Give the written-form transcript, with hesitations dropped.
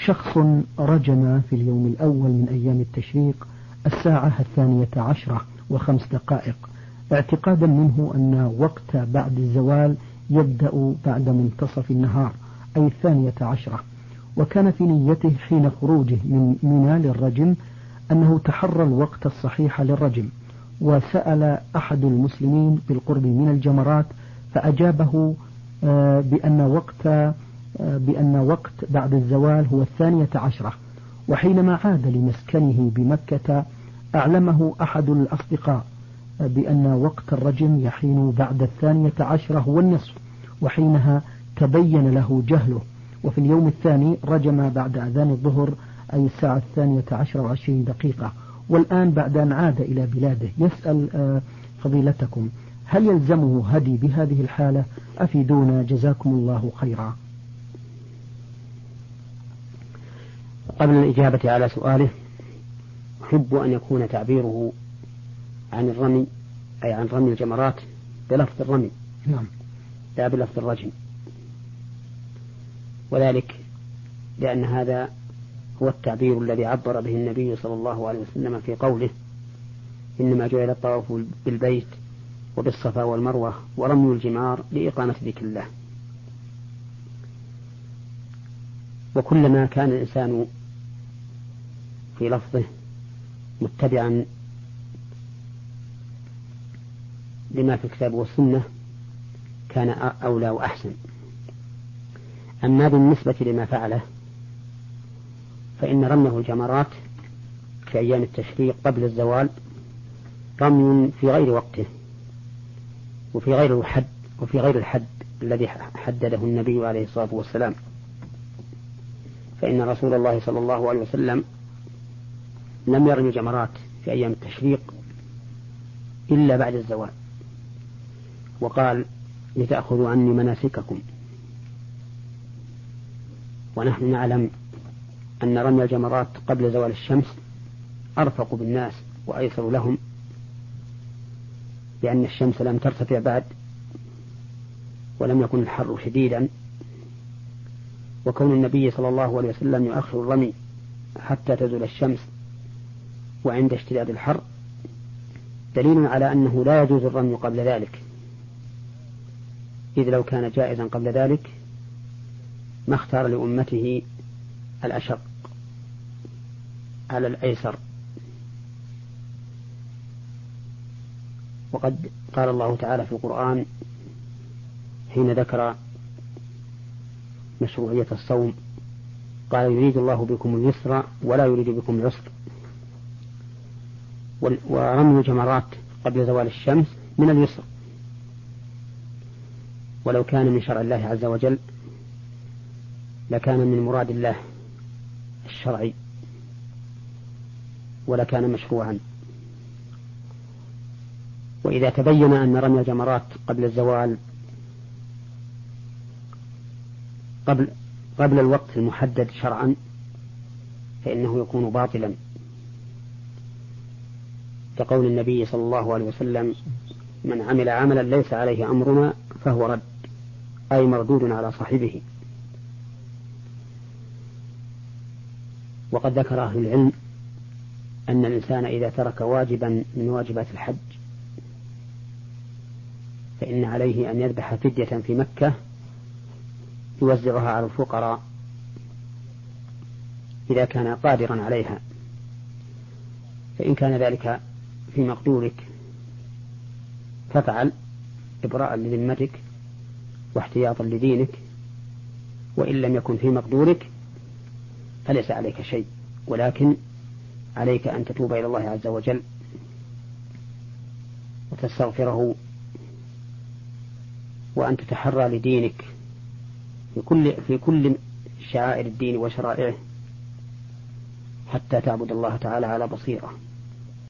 شخص رجم في اليوم الأول من أيام التشريق الساعة 12:05 اعتقادا منه أن وقت بعد الزوال يبدأ بعد منتصف النهار أي 12، وكان في نيته حين خروجه من منى للرجم أنه تحرى الوقت الصحيح للرجم، وسأل أحد المسلمين بالقرب من الجمرات فأجابه بأن وقت بعد الزوال هو 12. وحينما عاد لمسكنه بمكة أعلمه أحد الأصدقاء بأن وقت الرجم يحين بعد 12 هو النصف، وحينها تبين له جهله، وفي اليوم الثاني رجم بعد أذان الظهر أي الساعة 12:20. والآن بعد أن عاد إلى بلاده يسأل فضيلتكم هل يلزمه هدي بهذه الحالة؟ أفيدونا جزاكم الله خيرا. قبل الإجابة على سؤاله أحب أن يكون تعبيره عن الرمي أي عن رمي الجمرات بلفظ الرمي لا بلفظ الرجم، وذلك لأن هذا هو التعبير الذي عبر به النبي صلى الله عليه وسلم في قوله إنما جعل الطواف بالبيت وبالصفا والمروة ورمي الجمار لإقامة ذكر الله. وكلما كان الإنسان في لفظه متبعا لما في الكتاب والسنة كان أولى وأحسن. أما بالنسبة لما فعله فإن رميه الجمرات في أيام التشريق قبل الزوال رمي في غير وقته وفي غير الحد الذي حدده النبي عليه الصلاة والسلام، فإن رسول الله صلى الله عليه وسلم لم يرمي الجمرات في أيام التشريق إلا بعد الزوال، وقال لتأخذوا عني مناسككم. ونحن نعلم أن رمي الجمرات قبل زوال الشمس أرفق بالناس وأيسر لهم، لأن الشمس لم ترتفع بعد ولم يكن الحر شديدا، وكون النبي صلى الله عليه وسلم يؤخر الرمي حتى تزول الشمس وعند اشتداد الحر دليل على أنه لا يجوز الرمي قبل ذلك، إذ لو كان جائزا قبل ذلك ما اختار لأمته الأشق على الأيسر. وقد قال الله تعالى في القرآن حين ذكر مشروعية الصوم قال يريد الله بكم اليسر ولا يريد بكم العسر. ورمي الجمرات قبل زوال الشمس من اليسر، ولو كان من شرع الله عز وجل لكان من مراد الله الشرعي ولكان مشروعا. وإذا تبين أن رمي الجمرات قبل الزوال قبل الوقت المحدد شرعا فإنه يكون باطلا، كقول النبي صلى الله عليه وسلم من عمل عملا ليس عليه أمرنا فهو رد أي مردود على صاحبه. وقد ذكر أهل العلم أن الإنسان إذا ترك واجبا من واجبات الحج فإن عليه أن يذبح فدية في مكة يوزعها على الفقراء إذا كان قادرا عليها، فإن كان ذلك في مقدورك فافعل إبراء لذمتك واحتياطا لدينك، وإن لم يكن في مقدورك فليس عليك شيء، ولكن عليك أن تتوب إلى الله عز وجل وتستغفره وأن تتحرى لدينك في كل شعائر الدين وشرائعه حتى تعبد الله تعالى على بصيرة.